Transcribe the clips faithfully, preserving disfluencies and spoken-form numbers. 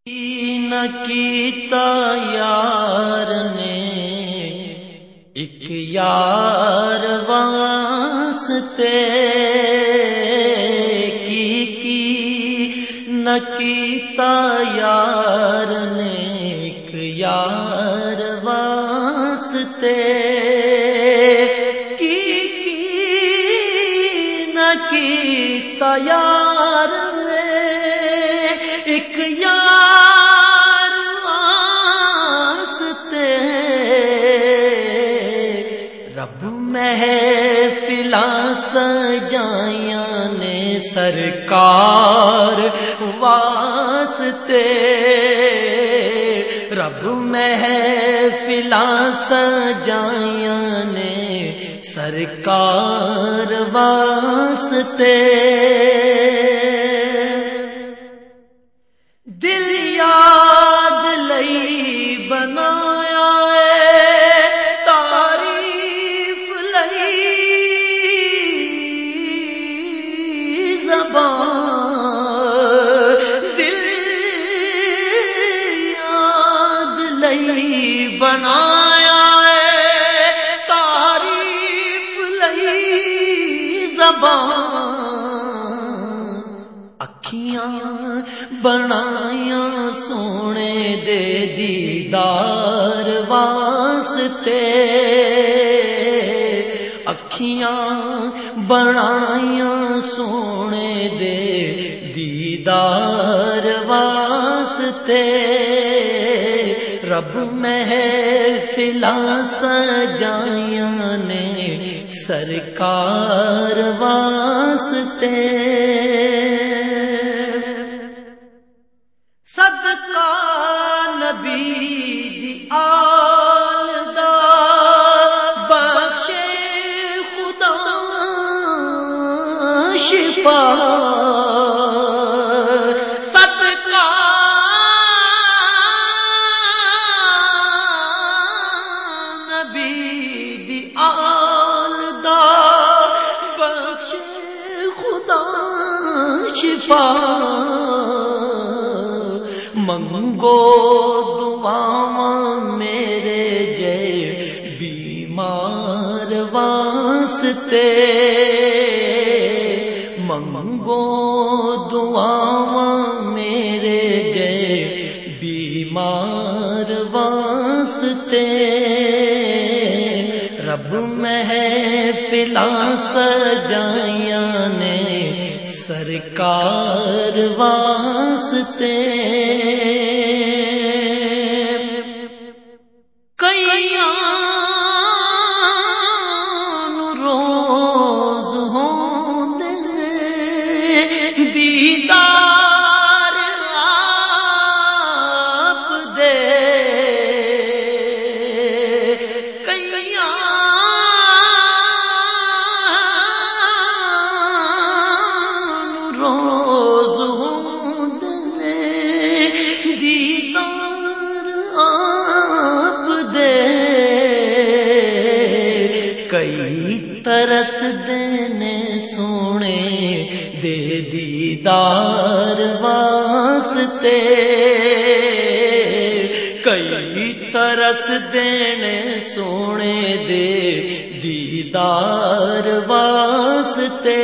نہ کیتا یار نے ایک یار واسطے کی کی نہ کیتا یار نے ایک یار واسطے کی کی نہ کیتا یار نے ایک یار واسطے رب محفلاں سجائیاں نے سرکار واسطے رب محفلاں سجائیاں نے سرکار واسطے دل یاد لئی بنایا ہے تعریف لئی زبان دل یاد لئی بنایا ہے تعریف لئی زبان اکھیاں بنایاں سونے دے دیدار واسطے اکھیاں بنایاں سونے دے دیدار واسطے رب محفلاں سجائیاں نے سرکار واسطے صدقہ نبی دی آل دا بخشے خدا شفا صدقہ نبی دی آل دا بخشے خدا شفا منگو دعاواں میرے جے بیمار واسطے منگو دعاواں میرے جے بیمار واسطے رب محفلاں سجائیاں نے سرکار واسطے کئیاں روز ہوندے دیدار آپ دے کئیاں روز ہوندے دیدار آپ دے کئی ترس دینے سونے دے دیدار واسطے کئی ترس دینے سونے دے دیدار واسطے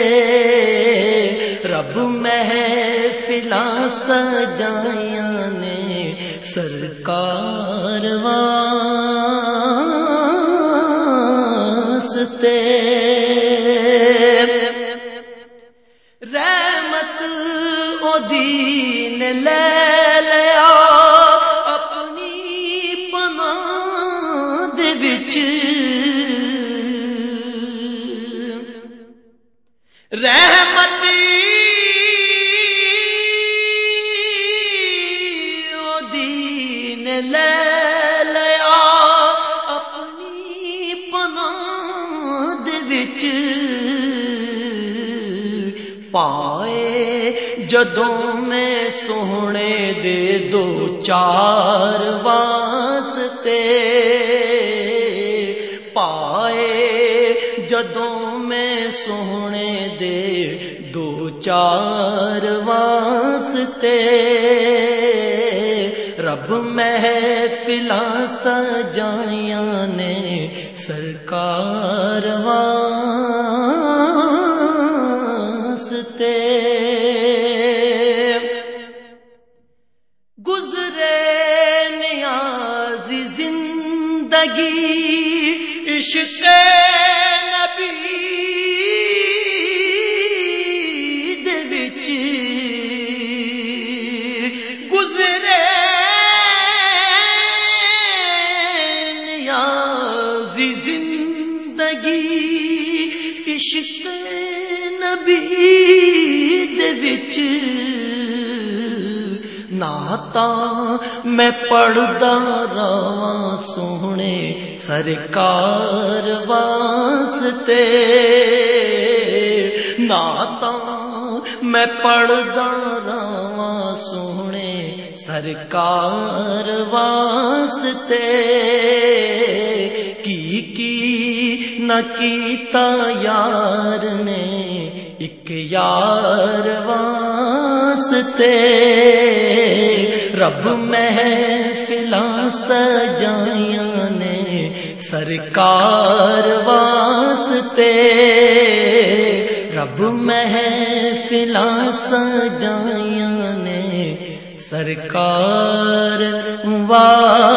رب محفلاں سجائیاں نے سرکار واسطے رحمت او دین لے لیا اپنی پناہ دے وچ رحمت او دین لے لیا اپنی پناہ دے وچ پائے جدوں میں سونے دے دو چار واسطے پائے جدوں میں سونے دے دو چار واسطے رب محفلاں سجائیاں نے سرکار واسطے گزرے نیازی زندگی عشق نبی دے وچ گزرے نیازی زندگی عشق نبی دے وچ نعتاں میں پڑھدا رہواں سوہنے سرکار واسطے نعتاں میں پڑھدا رہواں سوہنے سرکار واسطے کی کی نہ کیتا یار نے ایک یار واسطے رب محفلاں سجائیاں نے سرکار واسطے رب محفلاں سجائیاں نے سرکار واسطے